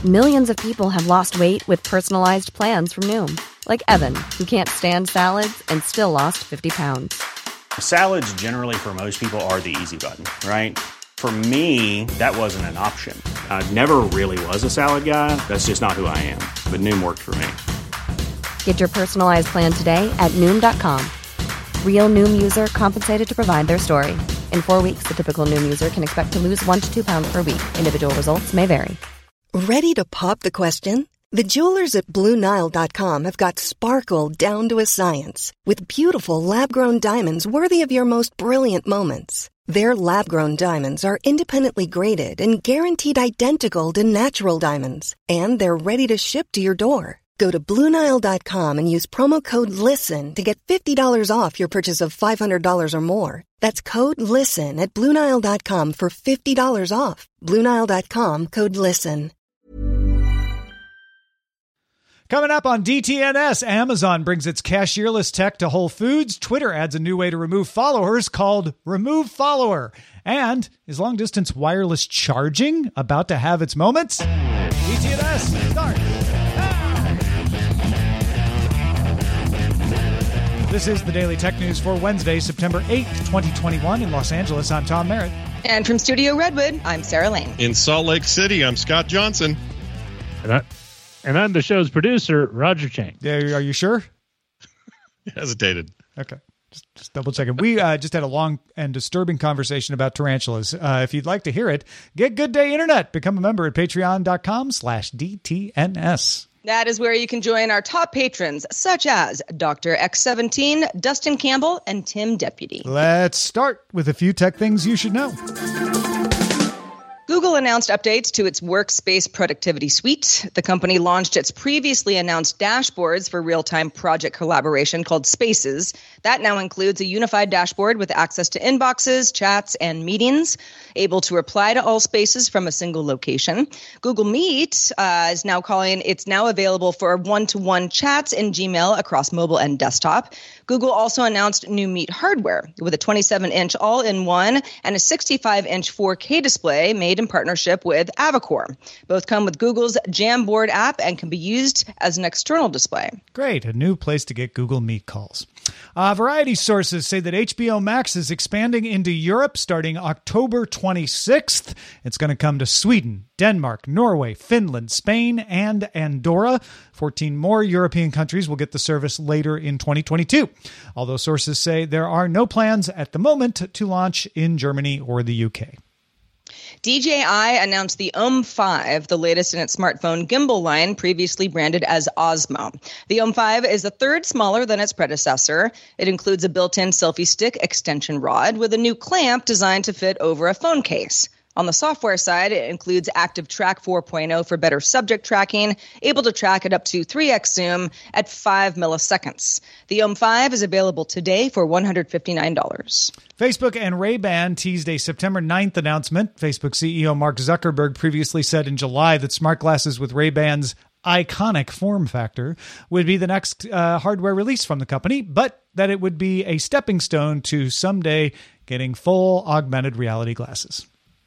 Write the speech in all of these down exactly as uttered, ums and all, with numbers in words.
Millions of people have lost weight with personalized plans from Noom. Like Evan, who can't stand salads and still lost fifty pounds. Salads generally for most people are the easy button, right? For me, that wasn't an option. I never really was a salad guy. That's just not who I am. But Noom worked for me. Get your personalized plan today at Noom dot com. Real Noom user compensated to provide their story. In four weeks, the typical Noom user can expect to lose one to two pounds per week. Individual results may vary. Ready to pop the question? The jewelers at Blue Nile dot com have got sparkle down to a science with beautiful lab-grown diamonds worthy of your most brilliant moments. Their lab-grown diamonds are independently graded and guaranteed identical to natural diamonds, and they're ready to ship to your door. Go to Blue Nile dot com and use promo code LISTEN to get fifty dollars off your purchase of five hundred dollars or more. That's code LISTEN at Blue Nile dot com for fifty dollars off. Blue Nile dot com, code LISTEN. Coming up on D T N S, Amazon brings its cashierless tech to Whole Foods. Twitter adds a new way to remove followers called Remove Follower. And is long-distance wireless charging about to have its moments? D T N S, start now! This is the Daily Tech News for Wednesday, September eighth, twenty twenty-one. In Los Angeles, I'm Tom Merritt. And from Studio Redwood, I'm Sarah Lane. In Salt Lake City, I'm Scott Johnson. And, I, and I'm the show's producer, Roger Chang. Yeah, are you sure? Hesitated. Okay. Just, just double checking. We uh, just had a long and disturbing conversation about tarantulas. Uh, if you'd like to hear it, get Good Day Internet. Become a member at patreon.com slash DTNS. That is where you can join our top patrons, such as Doctor X seventeen, Dustin Campbell, and Tim Deputy. Let's start with a few tech things you should know. Google announced updates to its Workspace Productivity Suite. The company launched its previously announced dashboards for real-time project collaboration called Spaces. That now includes a unified dashboard with access to inboxes, chats, and meetings, able to reply to all spaces from a single location. Google Meet uh, is now calling it's now available for one-to-one chats in Gmail across mobile and desktop. Google also announced new Meet hardware with a twenty-seven inch all-in-one and a sixty-five inch four K display made in partnership with Avocor. Both come with Google's Jamboard app and can be used as an external display. Great. A new place to get Google Meet calls. Uh, variety sources say that H B O Max is expanding into Europe starting October twenty-sixth. It's going to come to Sweden, Denmark, Norway, Finland, Spain, and Andorra. fourteen more European countries will get the service later in twenty twenty-two. Although sources say there are no plans at the moment to launch in Germany or the U K. D J I announced the Ohm five, the latest in its smartphone gimbal line, previously branded as Osmo. The Ohm five is a third smaller than its predecessor. It includes a built-in selfie stick extension rod with a new clamp designed to fit over a phone case. On the software side, it includes Active Track four point oh for better subject tracking, able to track at up to three x zoom at five milliseconds. The Ohm five is available today for one hundred fifty-nine dollars. Facebook and Ray-Ban teased a September ninth announcement. Facebook C E O Mark Zuckerberg previously said in July that smart glasses with Ray-Ban's iconic form factor would be the next uh, hardware release from the company, but that it would be a stepping stone to someday getting full augmented reality glasses.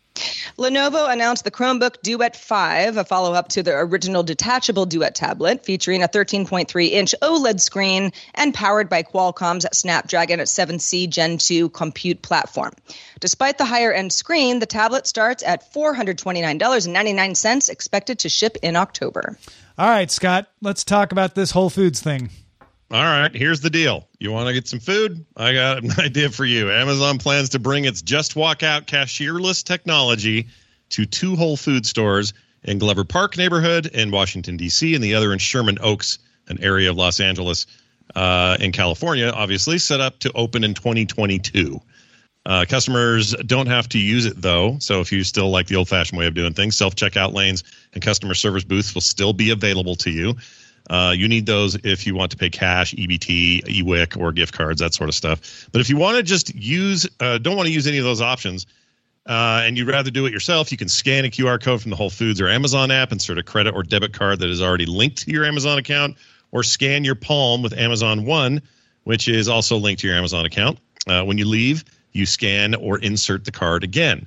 Lenovo announced the Chromebook Duet five, a follow-up to the original detachable Duet tablet, featuring a thirteen point three inch OLED screen and powered by Qualcomm's Snapdragon seven C Gen two compute platform. Despite the higher-end screen, the tablet starts at four hundred twenty-nine dollars and ninety-nine cents, expected to ship in October. All right, Scott, let's talk about this Whole Foods thing. All right, here's the deal. You want to get some food? I got an idea for you. Amazon plans to bring its Just Walk Out cashierless technology to two Whole Foods stores in Glover Park neighborhood in Washington, D C, and the other in Sherman Oaks, an area of Los Angeles uh, in California, obviously, set up to open in twenty twenty-two. Uh, customers don't have to use it, though. So if you still like the old-fashioned way of doing things, self-checkout lanes and customer service booths will still be available to you. Uh, you need those if you want to pay cash, E B T, E W I C, or gift cards, that sort of stuff. But if you want to just use, uh, don't want to use any of those options, uh, and you'd rather do it yourself, you can scan a Q R code from the Whole Foods or Amazon app, insert a credit or debit card that is already linked to your Amazon account, or scan your Palm with Amazon One, which is also linked to your Amazon account. Uh, when you leave, you scan or insert the card again.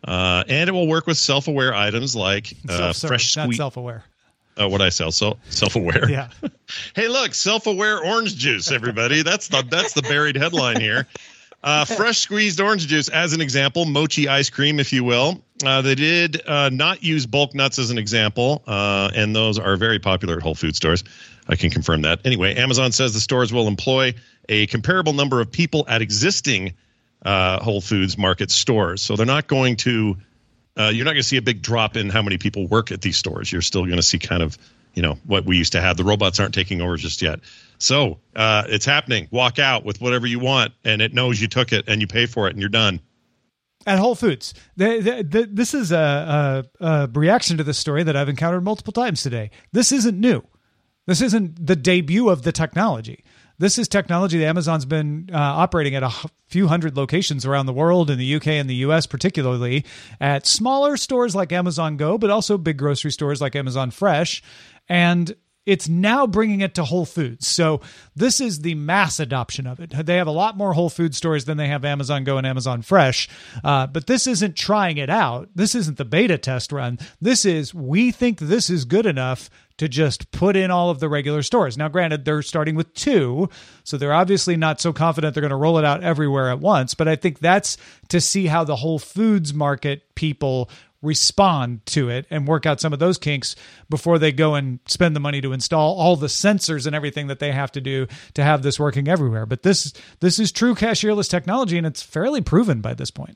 Uh, and it will work with self-aware items like uh, fresh not squeeze. self-aware. Oh, what I sell? So self-aware. Yeah. Hey, look, self-aware orange juice, everybody. That's the that's the buried headline here. Uh, fresh squeezed orange juice, as an example, mochi ice cream, if you will. Uh, they did uh, not use bulk nuts as an example, uh, and those are very popular at Whole Food stores. I can confirm that. Anyway, Amazon says the stores will employ a comparable number of people at existing uh, Whole Foods Market stores. So they're not going to uh, – you're not going to see a big drop in how many people work at these stores. You're still going to see kind of, you know, what we used to have. The robots aren't taking over just yet. So uh, it's happening. Walk out with whatever you want, and it knows you took it, and you pay for it, and you're done. At Whole Foods. The, the, the, this is a, a, a reaction to this story that I've encountered multiple times today. This isn't new. This isn't the debut of the technology. This is technology that Amazon's been uh, operating at a few hundred locations around the world, in the U K and the U S particularly, at smaller stores like Amazon Go, but also big grocery stores like Amazon Fresh. And it's now bringing it to Whole Foods. So this is the mass adoption of it. They have a lot more Whole Food stores than they have Amazon Go and Amazon Fresh. Uh, but this isn't trying it out. This isn't the beta test run. This is, we think this is good enough to just put in all of the regular stores. Now, granted, they're starting with two, so they're obviously not so confident they're going to roll it out everywhere at once. But I think that's to see how the Whole Foods market people respond to it and work out some of those kinks before they go and spend the money to install all the sensors and everything that they have to do to have this working everywhere. But this this is true cashierless technology, and it's fairly proven by this point.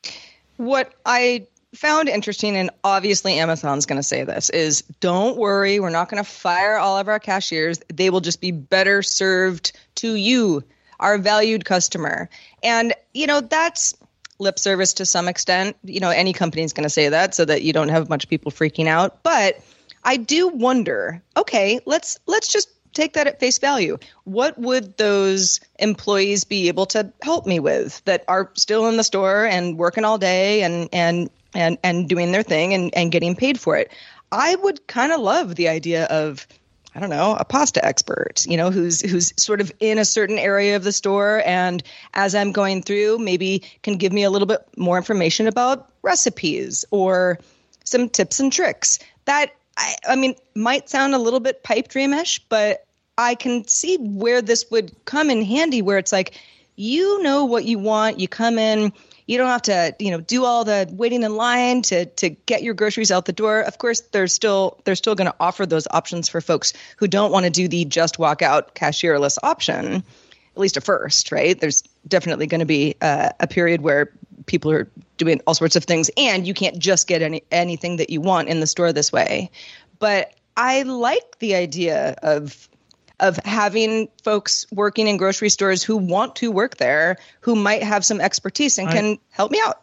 What I found interesting, and obviously Amazon's going to say this, is don't worry, we're not going to fire all of our cashiers. They will just be better served to you, our valued customer. And, you know, that's lip service to some extent. You know, any company is going to say that so that you don't have a bunch of people freaking out. But I do wonder, okay, let's let's just take that at face value. What would those employees be able to help me with that are still in the store and working all day and and and, and doing their thing and, and getting paid for it? I would kind of love the idea of, I don't know, a pasta expert, you know, who's who's sort of in a certain area of the store, and as I'm going through, maybe can give me a little bit more information about recipes or some tips and tricks. That, I, I mean, might sound a little bit pipe dreamish, but I can see where this would come in handy, where it's like, you know what you want, you come in, you don't have to, you know, do all the waiting in line to to get your groceries out the door. Of course, they're still they're still going to offer those options for folks who don't want to do the just walk out cashierless option, at least at first, right? There's definitely going to be uh, a period where people are doing all sorts of things, and you can't just get any anything that you want in the store this way. But I like the idea of of having folks working in grocery stores who want to work there, who might have some expertise and can I, help me out.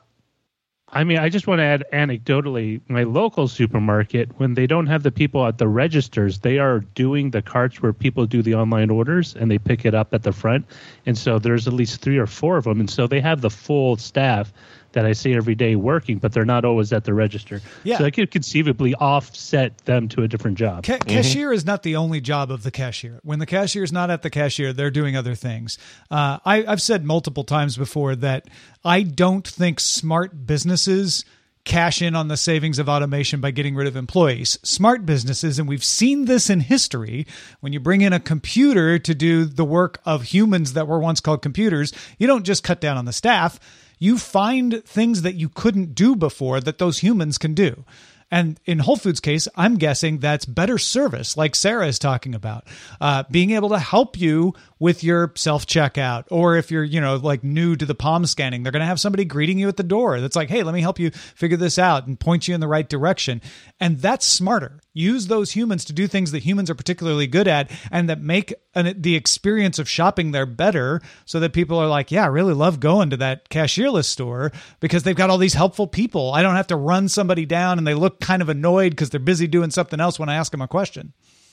I mean, I just want to add anecdotally, my local supermarket, when they don't have the people at the registers, they are doing the carts where people do the online orders and they pick it up at the front. And so there's at least three or four of them. And so they have the full staff that I see every day working, but they're not always at the register. Yeah. So I could conceivably offset them to a different job. Ca- cashier mm-hmm. is not the only job of the cashier. When the cashier is not at the cashier, they're doing other things. Uh, I, I've said multiple times before that I don't think smart businesses cash in on the savings of automation by getting rid of employees. Smart businesses, and we've seen this in history, when you bring in a computer to do the work of humans that were once called computers, you don't just cut down on the staff. You find things that you couldn't do before that those humans can do. And in Whole Foods' case, I'm guessing that's better service, like Sarah is talking about, uh, being able to help you with your self-checkout, or if you're, you know, like new to the palm scanning, they're going to have somebody greeting you at the door that's like, hey, let me help you figure this out and point you in the right direction. And that's smarter. Use those humans to do things that humans are particularly good at and that make an, the experience of shopping there better, so that people are like, yeah, I really love going to that cashierless store because they've got all these helpful people. I don't have to run somebody down and they look kind of annoyed because they're busy doing something else when I ask them a question.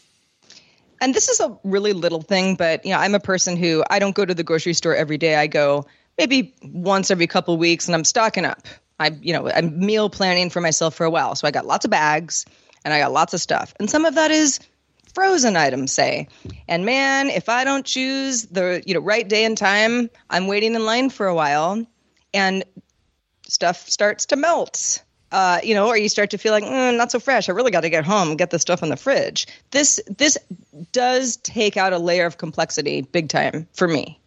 And this is a really little thing, but you know, I'm a person who, I don't go to the grocery store every day. I go maybe once every couple of weeks, and I'm stocking up. I, you know, I'm meal planning for myself for a while. So I got lots of bags and I got lots of stuff. And some of that is frozen items, say. And man, if I don't choose the, you know, right day and time, I'm waiting in line for a while. And stuff starts to melt. Uh, you know, or you start to feel like, mm, not so fresh. I really got to get home and get this stuff in the fridge. This this does take out a layer of complexity big time for me.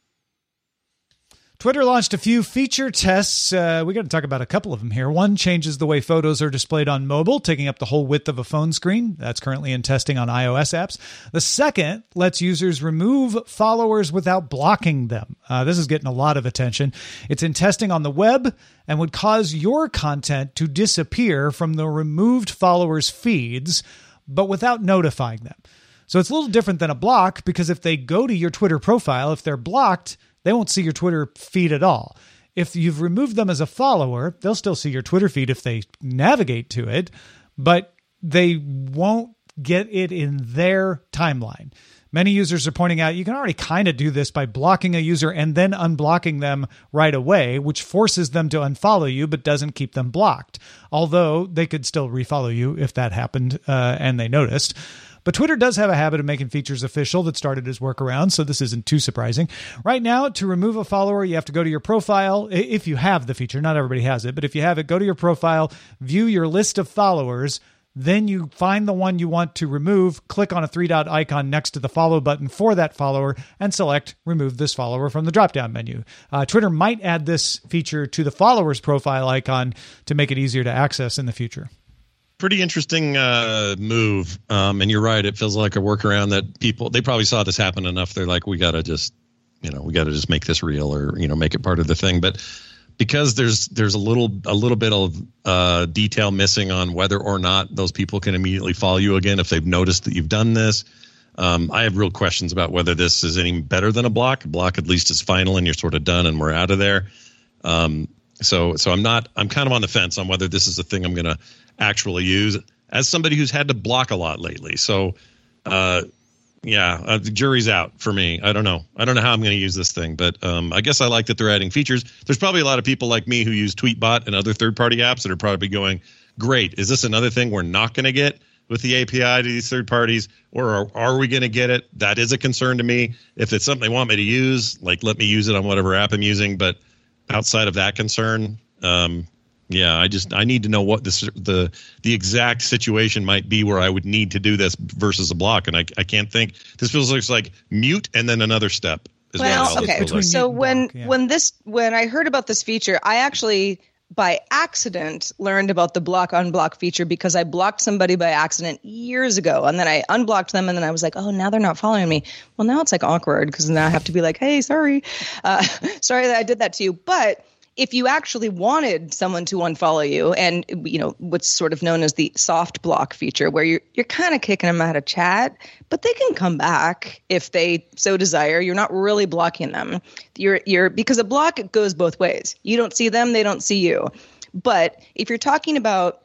Twitter launched a few feature tests. Uh, we got to talk about a couple of them here. One changes the way photos are displayed on mobile, taking up the whole width of a phone screen. That's currently in testing on iOS apps. The second lets users remove followers without blocking them. Uh, this is getting a lot of attention. It's in testing on the web and would cause your content to disappear from the removed followers' feeds, but without notifying them. So it's a little different than a block, because if they go to your Twitter profile, if they're blocked, they won't see your Twitter feed at all. If you've removed them as a follower, they'll still see your Twitter feed if they navigate to it, but they won't get it in their timeline. Many users are pointing out you can already kind of do this by blocking a user and then unblocking them right away, which forces them to unfollow you but doesn't keep them blocked. Although they could still refollow you if that happened uh, and they noticed. But Twitter does have a habit of making features official that started as workarounds, so this isn't too surprising. Right now, to remove a follower, you have to go to your profile. If you have the feature, not everybody has it, but if you have it, go to your profile, view your list of followers, then you find the one you want to remove, click on a three-dot icon next to the follow button for that follower, and select remove this follower from the drop-down menu. Uh, Twitter might add this feature to the followers profile icon to make it easier to access in the future. Pretty interesting uh, move. Um, and you're right. It feels like a workaround that people, they probably saw this happen enough. They're like, we got to just, you know, we got to just make this real, or, you know, make it part of the thing. But because there's there's a little a little bit of uh, detail missing on whether or not those people can immediately follow you again if they've noticed that you've done this. Um, I have real questions about whether this is any better than a block. A block at least is final and you're sort of done and we're out of there. Um, so so I'm not I'm kind of on the fence on whether this is a thing I'm going to actually use as somebody who's had to block a lot lately. So, uh, yeah, uh, the jury's out for me. I don't know. I don't know how I'm going to use this thing, but um, I guess I like that they're adding features. There's probably a lot of people like me who use Tweetbot and other third-party apps that are probably going, great, is this another thing we're not going to get with the A P I to these third parties, or are, are we going to get it? That is a concern to me. If it's something they want me to use, like let me use it on whatever app I'm using, but outside of that concern, um, yeah, I just I need to know what this the the exact situation might be where I would need to do this versus a block, and I I can't think. This feels like, like mute and then another step. Is well, what okay. Like. So when block, yeah. when this when I heard about this feature, I actually by accident learned about the block unblock feature because I blocked somebody by accident years ago, and then I unblocked them, and then I was like, oh, now they're not following me. Well, now it's like awkward because now I have to be like, hey, sorry, uh, sorry that I did that to you, but. If you actually wanted someone to unfollow you, and you know what's sort of known as the soft block feature, where you're you're kind of kicking them out of chat, but they can come back if they so desire. You're not really blocking them. You're you're because a block goes both ways. You don't see them, they don't see you. But if you're talking about,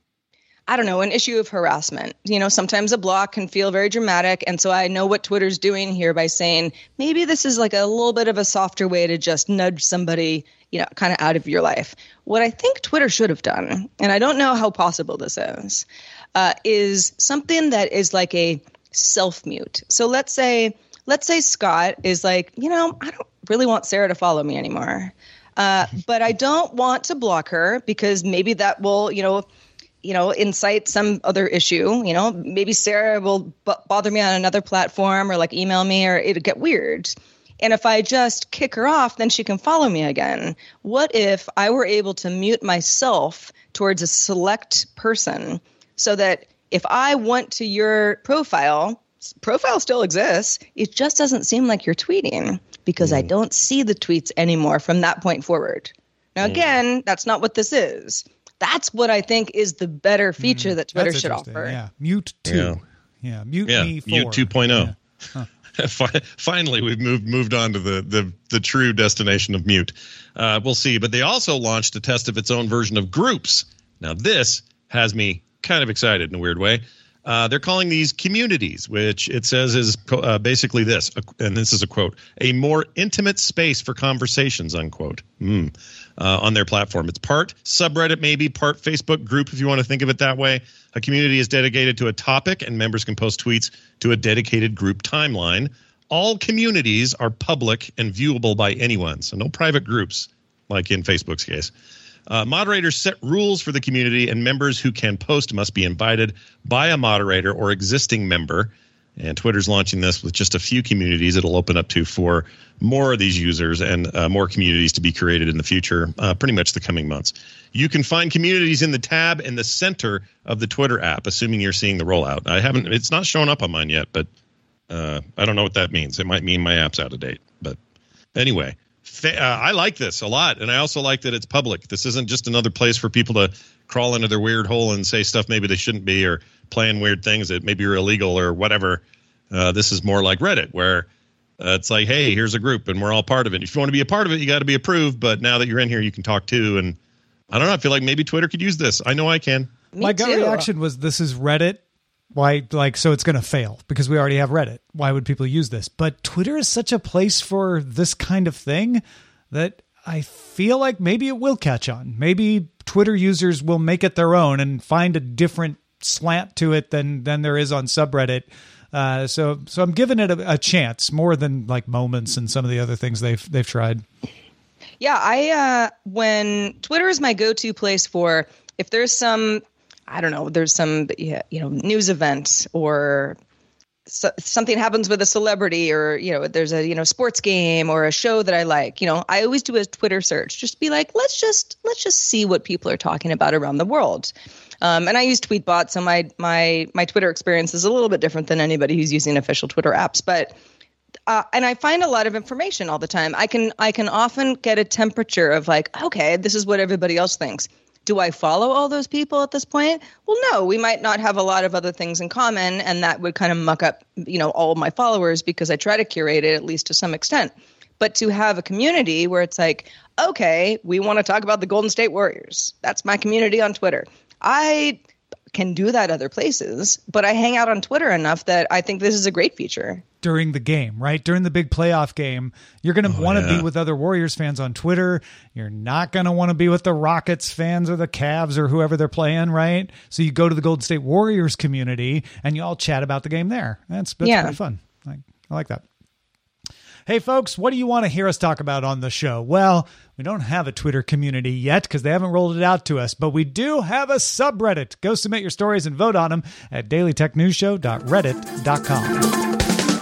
I don't know, an issue of harassment, you know, sometimes a block can feel very dramatic. And so I know what Twitter's doing here by saying maybe this is like a little bit of a softer way to just nudge somebody, you know, kind of out of your life. What I think Twitter should have done, and I don't know how possible this is, uh, is something that is like a self-mute. So let's say, let's say Scott is like, you know, I don't really want Sarah to follow me anymore. Uh, but I don't want to block her because maybe that will, you know, you know, incite some other issue. You know, maybe Sarah will b- bother me on another platform or like email me, or it'll get weird. And if I just kick her off, then she can follow me again. What if I were able to mute myself towards a select person so that if I went to your profile, profile still exists. It just doesn't seem like you're tweeting because mm. I don't see the tweets anymore from that point forward. Now, mm. again, that's not what this is. That's what I think is the better feature mm. that Twitter should offer. Yeah, mute two. Yeah, yeah. mute yeah. me four. Mute two point oh. Yeah. Huh. Finally, we've moved moved on to the the, the true destination of mute. Uh, we'll see. But they also launched a test of its own version of groups. Now, this has me kind of excited in a weird way. Uh, they're calling these communities, which it says is uh, basically this, and this is a quote, a more intimate space for conversations, unquote, mm, uh, on their platform. It's part subreddit, maybe part Facebook group, if you want to think of it that way. A community is dedicated to a topic, and members can post tweets to a dedicated group timeline. All communities are public and viewable by anyone, so no private groups, like in Facebook's case. Uh, moderators set rules for the community, and members who can post must be invited by a moderator or existing member. And Twitter's launching this with just a few communities. It'll open up to for more of these users and uh, more communities to be created in the future, uh, pretty much the coming months. You can find communities in the tab in the center of the Twitter app, assuming you're seeing the rollout. I haven't, it's not showing up on mine yet, but uh, I don't know what that means. It might mean my app's out of date. But anyway, fa- uh, I like this a lot. And I also like that it's public. This isn't just another place for people to crawl into their weird hole and say stuff maybe they shouldn't be, or playing weird things that maybe are illegal or whatever. Uh, this is more like Reddit, where uh, it's like, hey, here's a group and we're all part of it. If you want to be a part of it, you got to be approved. But now that you're in here, you can talk too. And I don't know. I feel like maybe Twitter could use this. I know I can. Me My gut too. reaction was, this is Reddit. Why, like, so it's going to fail because we already have Reddit. Why would people use this? But Twitter is such a place for this kind of thing that I feel like maybe it will catch on. Maybe Twitter users will make it their own and find a different slant to it than than there is on subreddit. Uh, so so I'm giving it a, a chance more than like Moments and some of the other things they've they've tried. Yeah, I uh, when Twitter is my go-to place for if there's some, I don't know, there's some you know news event or so, something happens with a celebrity, or you know there's a you know sports game or a show that I like. You know, I always do a Twitter search, just to be like, let's just let's just see what people are talking about around the world. Um, and I use Tweetbot, so my my my Twitter experience is a little bit different than anybody who's using official Twitter apps. But uh, and I find a lot of information all the time. I can I can often get a temperature of like, okay, this is what everybody else thinks. Do I follow all those people at this point? Well, no, we might not have a lot of other things in common, and that would kind of muck up, you know, all of my followers because I try to curate it at least to some extent. But to have a community where it's like, okay, we want to talk about the Golden State Warriors. That's my community on Twitter. I can do that other places, but I hang out on Twitter enough that I think this is a great feature. During the game, right? During the big playoff game, you're going to Oh, want to yeah. be with other Warriors fans on Twitter. You're not going to want to be with the Rockets fans or the Cavs or whoever they're playing, right? So you go to the Golden State Warriors community and you all chat about the game there. That's, that's Yeah. pretty fun. I, I like that. Hey, folks, what do you want to hear us talk about on the show? Well, we don't have a Twitter community yet because they haven't rolled it out to us, but we do have a subreddit. Go submit your stories and vote on them at daily tech news show dot reddit dot com.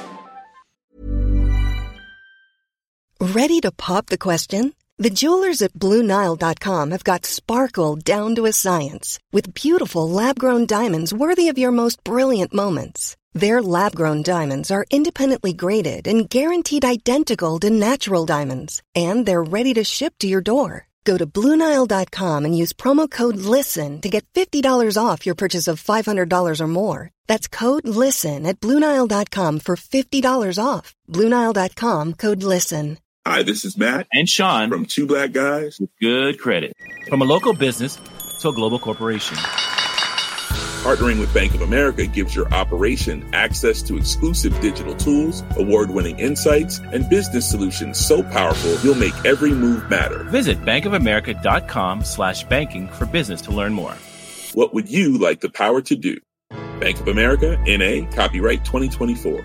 Ready to pop the question? The jewelers at Blue Nile dot com have got sparkle down to a science with beautiful lab-grown diamonds worthy of your most brilliant moments. Their lab-grown diamonds are independently graded and guaranteed identical to natural diamonds, and they're ready to ship to your door. Go to Blue Nile dot com and use promo code LISTEN to get fifty dollars off your purchase of five hundred dollars or more. That's code LISTEN at Blue Nile dot com for fifty dollars off. Blue Nile dot com, code LISTEN. Hi, this is Matt and Sean from Two Black Guys with Good Credit. From a local business to a global corporation, Partnering with Bank of America gives your operation access to exclusive digital tools, award-winning insights, and business solutions so powerful you'll make every move matter. Visit bankofamerica.com slash banking for business to learn more. What would you like the power to do? Bank of America, N A, copyright twenty twenty-four.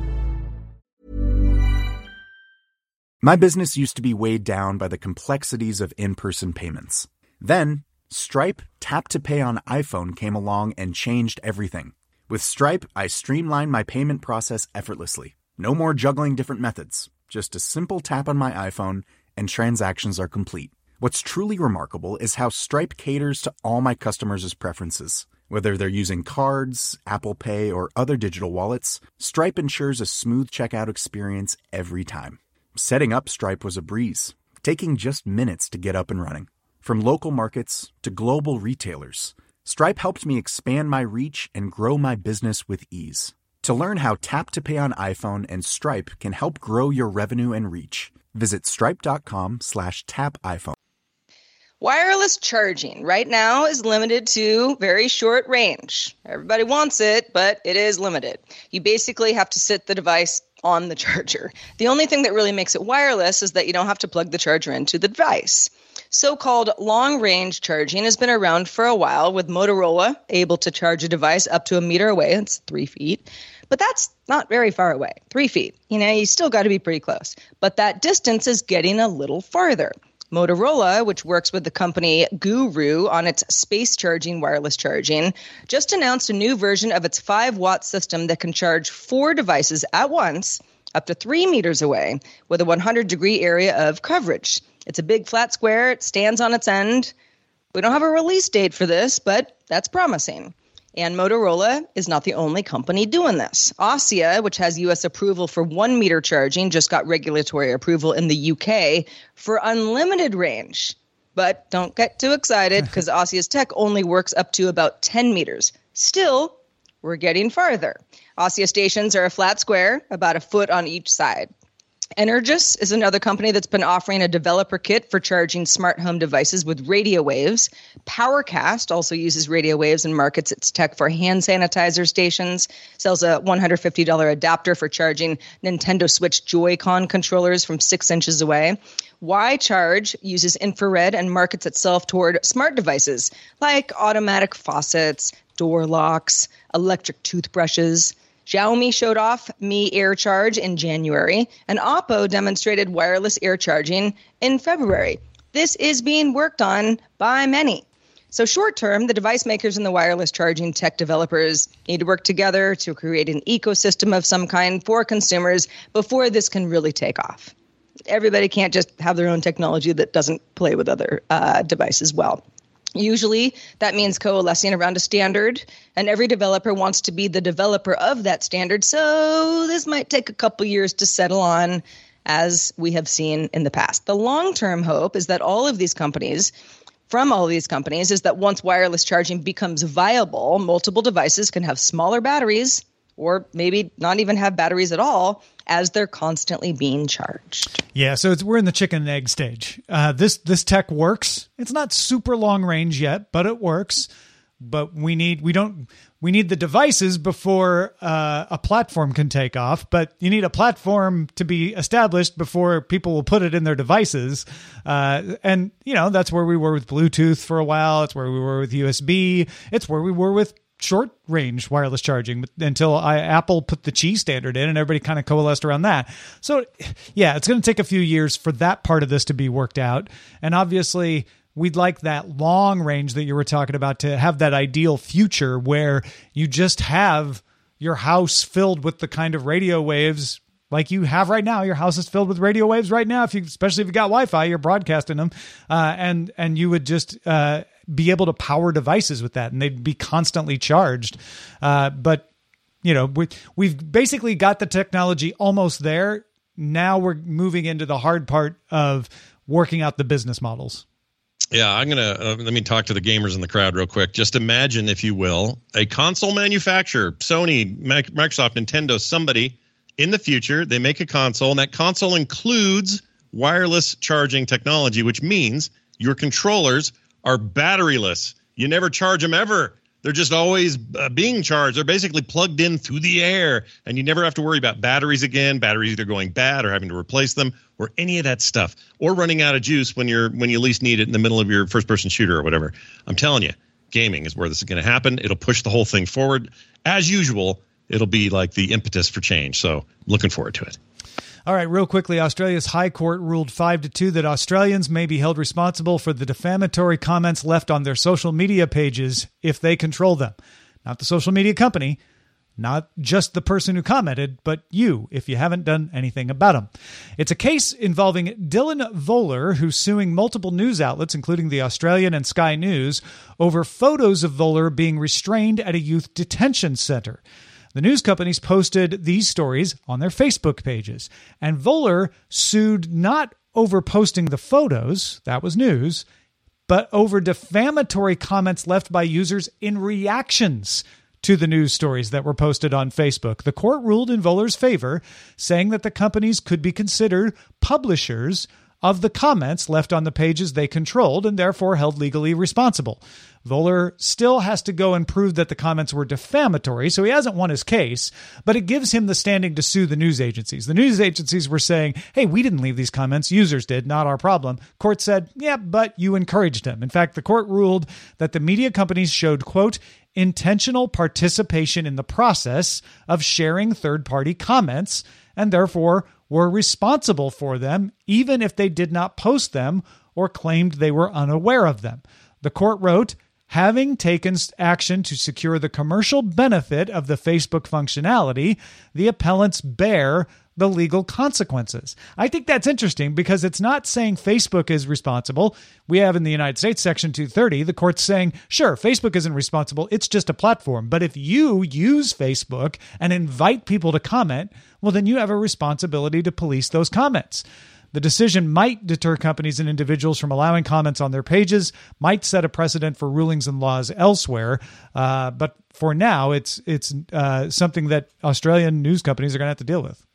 My business used to be weighed down by the complexities of in-person payments. Then, Stripe Tap to Pay on iPhone came along and changed everything. With Stripe, I streamlined my payment process effortlessly. No more juggling different methods. Just a simple tap on my iPhone and transactions are complete. What's truly remarkable is how Stripe caters to all my customers' preferences. Whether they're using cards, Apple Pay, or other digital wallets, Stripe ensures a smooth checkout experience every time. Setting up Stripe was a breeze, taking just minutes to get up and running. From local markets to global retailers, Stripe helped me expand my reach and grow my business with ease. To learn how Tap to Pay on iPhone and Stripe can help grow your revenue and reach, visit stripe.com slash tap iPhone. Wireless charging right now is limited to very short range. Everybody wants it, but it is limited. You basically have to sit the device on the charger. The only thing that really makes it wireless is that you don't have to plug the charger into the device. So-called long-range charging has been around for a while, with Motorola able to charge a device up to a meter away. That's three feet. But that's not very far away. Three feet. You know, you still got to be pretty close. But that distance is getting a little farther. Motorola, which works with the company Guru on its space charging wireless charging, just announced a new version of its five watt system that can charge four devices at once up to three meters away with a one hundred degree area of coverage. It's a big flat square. It stands on its end. We don't have a release date for this, but that's promising. And Motorola is not the only company doing this. Ossia, which has U S approval for one meter charging, just got regulatory approval in the U K for unlimited range. But don't get too excited because Ossia's tech only works up to about ten meters. Still, we're getting farther. Ossia stations are a flat square, about a foot on each side. Energis is another company that's been offering a developer kit for charging smart home devices with radio waves. PowerCast also uses radio waves and markets its tech for hand sanitizer stations, sells a one hundred fifty dollars adapter for charging Nintendo Switch Joy-Con controllers from six inches away. Y-Charge uses infrared and markets itself toward smart devices like automatic faucets, door locks, electric toothbrushes. Xiaomi showed off Mi Air Charge in January, and Oppo demonstrated wireless air charging in February. This is being worked on by many. So short term, the device makers and the wireless charging tech developers need to work together to create an ecosystem of some kind for consumers before this can really take off. Everybody can't just have their own technology that doesn't play with other uh, devices well. Usually, that means coalescing around a standard, and every developer wants to be the developer of that standard, so this might take a couple years to settle on, as we have seen in the past. The long-term hope is that all of these companies, from all of these companies, is that once wireless charging becomes viable, multiple devices can have smaller batteries, or maybe not even have batteries at all, as they're constantly being charged. Yeah, so it's, we're in the chicken and egg stage. Uh, this this tech works. It's not super long range yet, but it works. But we need we don't we need the devices before uh, a platform can take off. But you need a platform to be established before people will put it in their devices. Uh, and you know that's where we were with Bluetooth for a while. It's where we were with U S B. It's where we were with short range wireless charging until I, Apple put the Qi standard in and everybody kind of coalesced around that. So yeah, it's going to take a few years for that part of this to be worked out. And obviously we'd like that long range that you were talking about to have that ideal future where you just have your house filled with the kind of radio waves like you have right now. Your house is filled with radio waves right now. If you, especially if you got Wi-Fi, you're broadcasting them, uh, and and you would just uh, be able to power devices with that, and they'd be constantly charged. Uh, but you know, we, we've basically got the technology almost there. Now we're moving into the hard part of working out the business models. Yeah, I'm going to uh, let me talk to the gamers in the crowd real quick. Just imagine, if you will, a console manufacturer, Sony, Mac, Microsoft, Nintendo, somebody in the future, they make a console, and that console includes wireless charging technology, which means your controllers are batteryless. You never charge them ever. They're just always uh, being charged. They're basically plugged in through the air, and you never have to worry about batteries again, batteries either going bad or having to replace them or any of that stuff, or running out of juice when you're when you least need it in the middle of your first-person shooter or whatever. I'm telling you, gaming is where this is going to happen. It'll push the whole thing forward. As usual, it'll be like the impetus for change. So looking forward to it. All right, real quickly, Australia's High Court ruled five to two that Australians may be held responsible for the defamatory comments left on their social media pages if they control them. Not the social media company, not just the person who commented, but you, if you haven't done anything about them. It's a case involving Dylan Voller, who's suing multiple news outlets, including the Australian and Sky News, over photos of Voller being restrained at a youth detention center. The news companies posted these stories on their Facebook pages, and Voller sued not over posting the photos, that was news, but over defamatory comments left by users in reactions to the news stories that were posted on Facebook. The court ruled in Voller's favor, saying that the companies could be considered publishers of the comments left on the pages they controlled and therefore held legally responsible. Voller still has to go and prove that the comments were defamatory, so he hasn't won his case, but it gives him the standing to sue the news agencies. The news agencies were saying, hey, we didn't leave these comments, users did, not our problem. Court said, yeah, but you encouraged them. In fact, the court ruled that the media companies showed, quote, intentional participation in the process of sharing third-party comments and therefore were responsible for them, even if they did not post them or claimed they were unaware of them. The court wrote, having taken action to secure the commercial benefit of the Facebook functionality, the appellants bear the legal consequences. I think that's interesting because it's not saying Facebook is responsible. We have in the United States, Section two thirty, the court's saying, sure, Facebook isn't responsible. It's just a platform. But if you use Facebook and invite people to comment, well, then you have a responsibility to police those comments. The decision might deter companies and individuals from allowing comments on their pages, might set a precedent for rulings and laws elsewhere. Uh, but for now, it's it's uh, something that Australian news companies are going to have to deal with.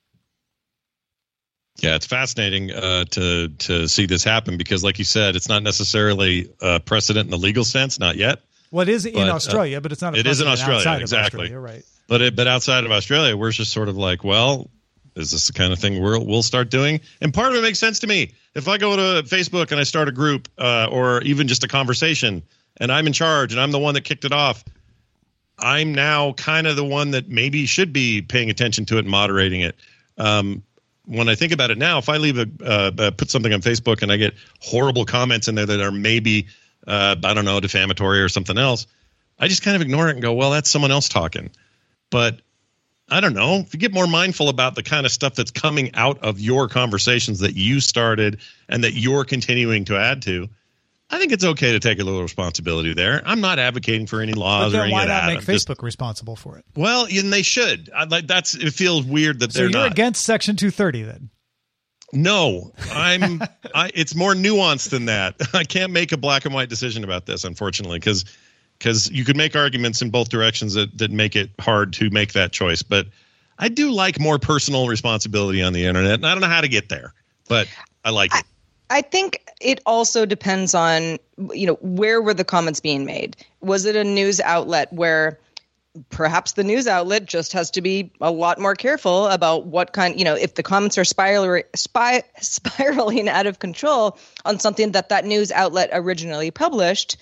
Yeah, it's fascinating uh, to to see this happen because, like you said, it's not necessarily a precedent in the legal sense, not yet. Well, it is in but, Australia, uh, but it's not a it is in precedent Australia, outside exactly. of Australia, right? But it, but outside of Australia, we're just sort of like, well, is this the kind of thing we'll we'll start doing? And part of it makes sense to me. If I go to Facebook and I start a group uh, or even just a conversation, and I'm in charge and I'm the one that kicked it off, I'm now kind of the one that maybe should be paying attention to it and moderating it. Um, when I think about it now, if I leave a uh, uh, put something on Facebook and I get horrible comments in there that are maybe uh, I don't know, defamatory or something else, I just kind of ignore it and go, well, that's someone else talking. But I don't know, if you get more mindful about the kind of stuff that's coming out of your conversations that you started and that you're continuing to add to, I think it's okay to take a little responsibility there. I'm not advocating for any laws but then or any why of that. not make I'm Facebook just, responsible for it? Well, and they should. I, like that's it feels weird that So they're you're not. against Section two thirty then? No, I'm. I, it's more nuanced than that. I can't make a black and white decision about this, unfortunately, because because you could make arguments in both directions that that make it hard to make that choice. But I do like more personal responsibility on the internet, and I don't know how to get there, but I like it. I, I think it also depends on, you know, where were the comments being made? Was it a news outlet where perhaps the news outlet just has to be a lot more careful about what kind, you know, if the comments are spiral, spy, spiraling out of control on something that that news outlet originally published,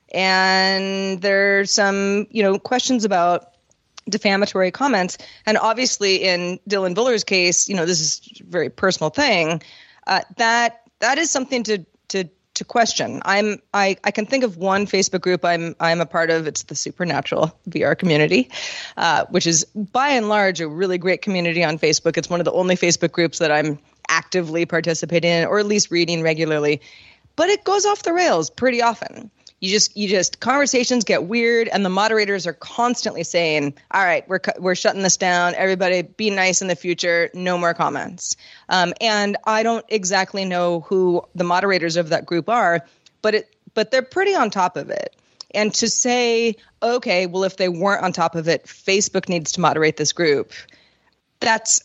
and there's some, you know, questions about defamatory comments. And obviously in Dylan Vuller's case, you know, this is a very personal thing, uh, that that is something to to to question. I'm I, I can think of one Facebook group I'm I'm a part of. It's the Supernatural V R community, uh, which is by and large a really great community on Facebook. It's one of the only Facebook groups that I'm actively participating in, or at least reading regularly. But it goes off the rails pretty often. You just you just conversations get weird, and the moderators are constantly saying, "All right, we're we're shutting this down. Everybody, be nice in the future. No more comments." Um, and I don't exactly know who the moderators of that group are, but it but they're pretty on top of it. And to say, okay, well, if they weren't on top of it, Facebook needs to moderate this group. That's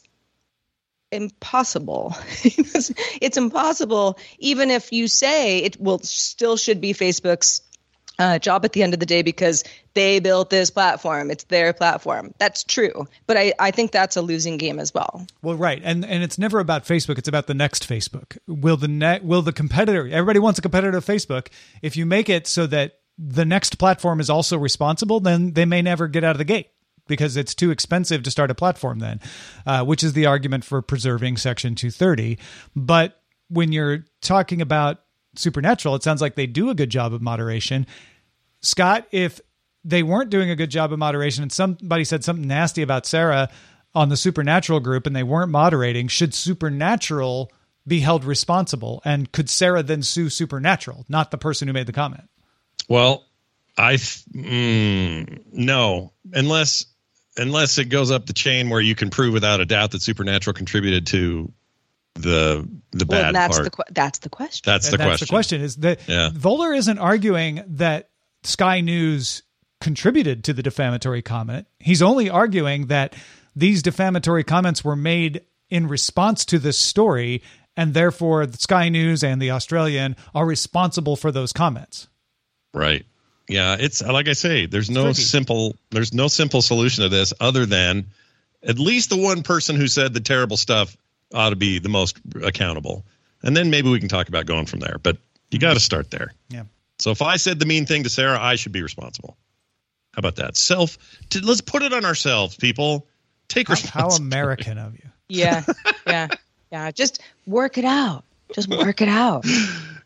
impossible. it's, it's impossible, even if you say it will still should be Facebook's uh, job at the end of the day because they built this platform. It's their platform. That's true. But I, I think that's a losing game as well. Well, right. And and it's never about Facebook. It's about the next Facebook. Will the ne- will the competitor, everybody wants a competitor to Facebook. If you make it so that the next platform is also responsible, then they may never get out of the gate, because it's too expensive to start a platform then, uh, which is the argument for preserving Section two thirty. But when you're talking about Supernatural, it sounds like they do a good job of moderation. Scott, if they weren't doing a good job of moderation and somebody said something nasty about Sarah on the Supernatural group and they weren't moderating, should Supernatural be held responsible? And could Sarah then sue Supernatural, not the person who made the comment? Well, I mm, no, unless unless it goes up the chain where you can prove without a doubt that Supernatural contributed to the the well, bad that's part. The, that's the question. That's the and that's question. the question is that yeah. Voller isn't arguing that Sky News contributed to the defamatory comment. He's only arguing that these defamatory comments were made in response to this story, and therefore the Sky News and the Australian are responsible for those comments. Right. Yeah, it's like I say, there's no tricky. simple there's no simple solution to this other than at least the one person who said the terrible stuff ought to be the most accountable. And then maybe we can talk about going from there, but you got to start there. Yeah. So if I said the mean thing to Sarah, I should be responsible. How about that? Self to, let's put it on ourselves, people. Take How, responsibility. how American of you. Yeah. Yeah. Yeah. Just work it out. Just work it out.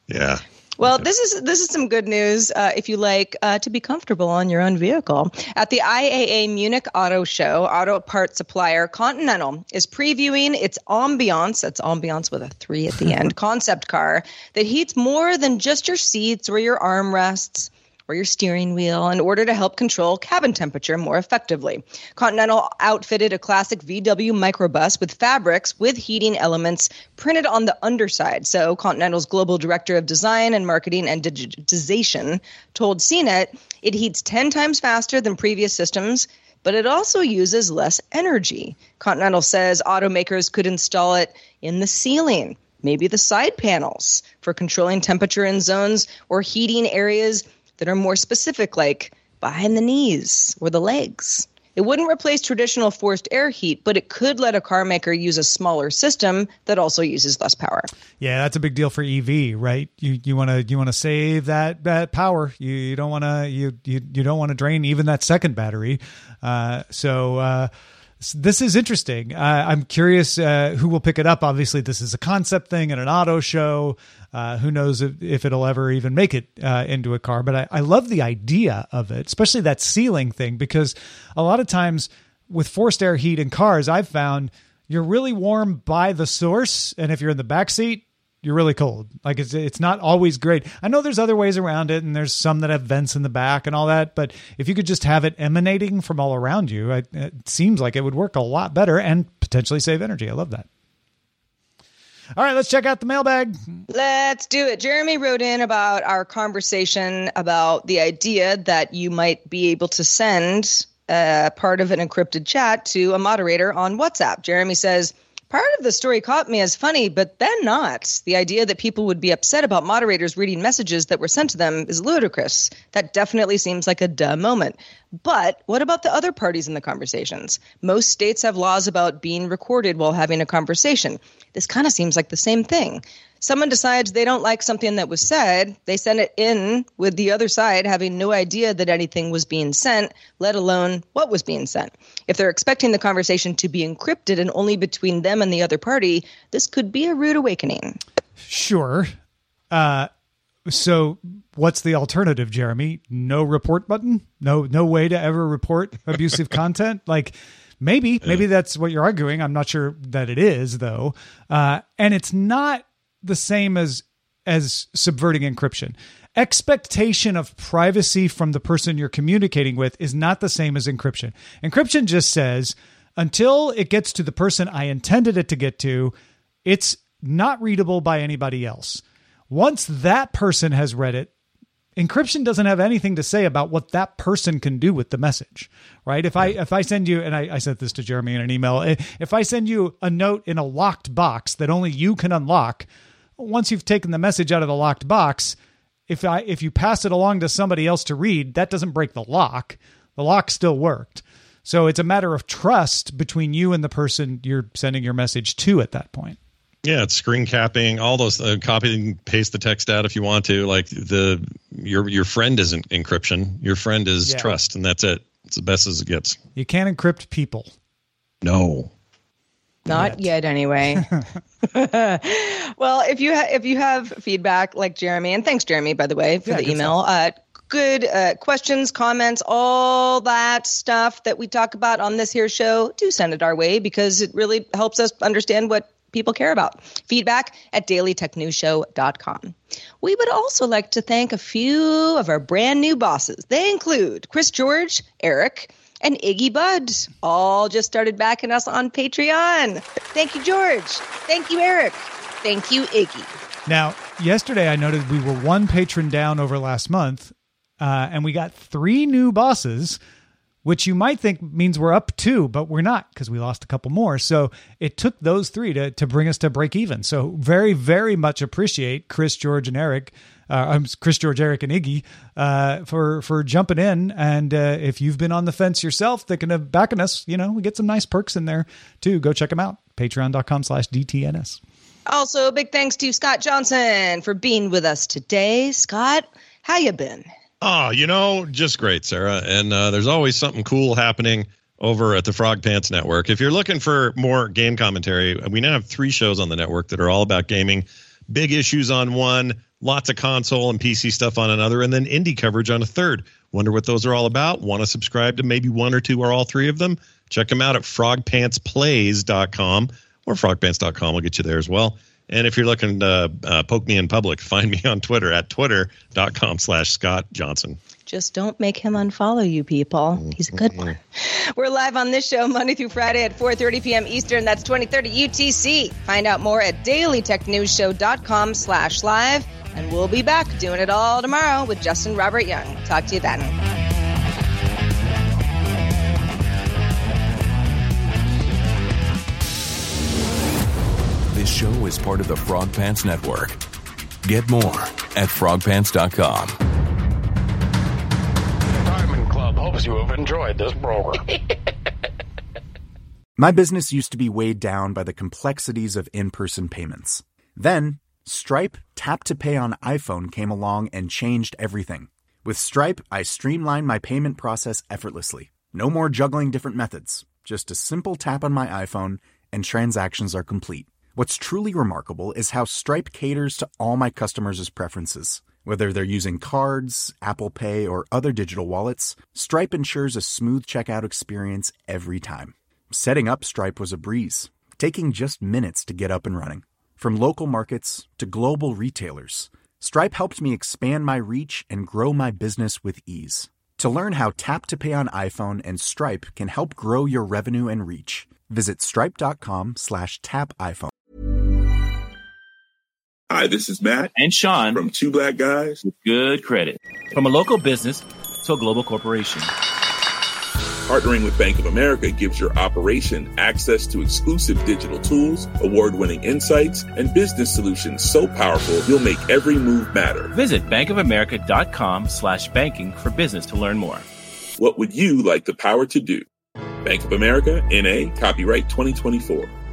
Yeah. Well, this is this is some good news uh, if you like uh, to be comfortable on your own vehicle. At the I A A Munich Auto Show, auto parts supplier Continental is previewing its Ambiance, that's Ambiance with a three at the end, concept car that heats more than just your seats or your armrests or your steering wheel in order to help control cabin temperature more effectively. Continental outfitted a classic V W microbus with fabrics with heating elements printed on the underside. So Continental's global director of design and marketing and digitization told C net it heats ten times faster than previous systems, but it also uses less energy. Continental says automakers could install it in the ceiling, maybe the side panels, for controlling temperature in zones or heating areas that are more specific, like behind the knees or the legs. It wouldn't replace traditional forced air heat, but it could let a car maker use a smaller system that also uses less power. Yeah, that's a big deal for E V, right? You you want to you want to save that that power. You, you don't want to you, you you don't want to drain even that second battery. Uh, so. Uh, This is interesting. Uh, I'm curious uh, who will pick it up. Obviously, this is a concept thing at an auto show. Uh, who knows if, if it'll ever even make it uh, into a car. But I, I love the idea of it, especially that ceiling thing, because a lot of times with forced air heat in cars, I've found you're really warm by the source. And if you're in the back seat, you're really cold. Like it's it's not always great. I know there's other ways around it, and there's some that have vents in the back and all that. But if you could just have it emanating from all around you, I, it seems like it would work a lot better and potentially save energy. I love that. All right, let's check out the mailbag. Let's do it. Jeremy wrote in about our conversation about the idea that you might be able to send uh, part of an encrypted chat to a moderator on WhatsApp. Jeremy says, part of the story caught me as funny, but then not. The idea that people would be upset about moderators reading messages that were sent to them is ludicrous. That definitely seems like a duh moment. But what about the other parties in the conversations? Most states have laws about being recorded while having a conversation. This kind of seems like the same thing. Someone decides they don't like something that was said. They send it in with the other side having no idea that anything was being sent, let alone what was being sent. If they're expecting the conversation to be encrypted and only between them and the other party, this could be a rude awakening. Sure. Uh, so what's the alternative, Jeremy? No report button? No, no way to ever report abusive content? Like maybe, maybe that's what you're arguing. I'm not sure that it is though. Uh, and it's not the same as as subverting encryption. Expectation of privacy from the person you're communicating with is not the same as encryption. Encryption just says, until it gets to the person I intended it to get to, it's not readable by anybody else. Once that person has read it, encryption doesn't have anything to say about what that person can do with the message, right? If I if I send you, and I, I sent this to Jeremy in an email, if I send you a note in a locked box that only you can unlock, once you've taken the message out of the locked box, if I if you pass it along to somebody else to read, that doesn't break the lock. The lock still worked. So it's a matter of trust between you and the person you're sending your message to at that point. Yeah, it's screen capping, all those uh, copy and paste the text out if you want to. Like the your your friend isn't encryption. Your friend is yeah. trust, and that's it. It's the best as it gets. You can't encrypt people. No. Not yet, yet anyway. Well, if you ha- if you have feedback like Jeremy, and thanks, Jeremy, by the way, for yeah, the email. Uh, good uh, questions, comments, all that stuff that we talk about on this here show, do send it our way because it really helps us understand what people care about. Feedback at daily tech news show dot com. We would also like to thank a few of our brand new bosses. They include Chris George, Eric, and Iggy Bud. All just started backing us on Patreon. Thank you, George. Thank you, Eric. Thank you, Iggy. Now, yesterday I noted we were one patron down over last month, uh, and we got three new bosses, which you might think means we're up two, but we're not because we lost a couple more. So it took those three to, to bring us to break even. So very, very much appreciate Chris, George, and Eric. Uh, I'm Chris, George, Eric, and Iggy uh, for for jumping in. And uh, if you've been on the fence yourself, thinking of backing us, you know, we get some nice perks in there too. Go check them out. Patreon.com slash DTNS. Also, big thanks to Scott Johnson for being with us today. Scott, how you been? Oh, you know, just great, Sarah. And uh, there's always something cool happening over at the Frog Pants Network. If you're looking for more game commentary, we now have three shows on the network that are all about gaming. Big Issues on one, lots of console and P C stuff on another, and then indie coverage on a third. Wonder what those are all about? Want to subscribe to maybe one or two or all three of them? Check them out at frog pants plays dot com, or frog pants dot com will get you there as well. And if you're looking to uh, poke me in public, find me on Twitter at twitter.com slash Scott Johnson. Just don't make him unfollow you, people. He's a good one. We're live on this show Monday through Friday at four thirty p.m. Eastern. That's twenty thirty U T C. Find out more at dailytechnewsshow.com slash live. And we'll be back doing it all tomorrow with Justin Robert Young. Talk to you then. This show is part of the Frog Pants Network. Get more at frog pants dot com. Diamond Club hopes you have enjoyed this program. My business used to be weighed down by the complexities of in-person payments. Then, Stripe Tap to Pay on iPhone came along and changed everything. With Stripe, I streamlined my payment process effortlessly. No more juggling different methods. Just a simple tap on my iPhone and transactions are complete. What's truly remarkable is how Stripe caters to all my customers' preferences. Whether they're using cards, Apple Pay, or other digital wallets, Stripe ensures a smooth checkout experience every time. Setting up Stripe was a breeze, taking just minutes to get up and running. From local markets to global retailers, Stripe helped me expand my reach and grow my business with ease. To learn how Tap to Pay on iPhone and Stripe can help grow your revenue and reach, visit stripe.com slash tap iPhone. Hi, this is Matt and Sean from Two Black Guys with Good Credit. From a local business to a global corporation, partnering with Bank of America gives your operation access to exclusive digital tools, award-winning insights, and business solutions so powerful you'll make every move matter. Visit bankofamerica.com slash banking for business to learn more. What would you like the power to do? Bank of America, N A, copyright twenty twenty-four.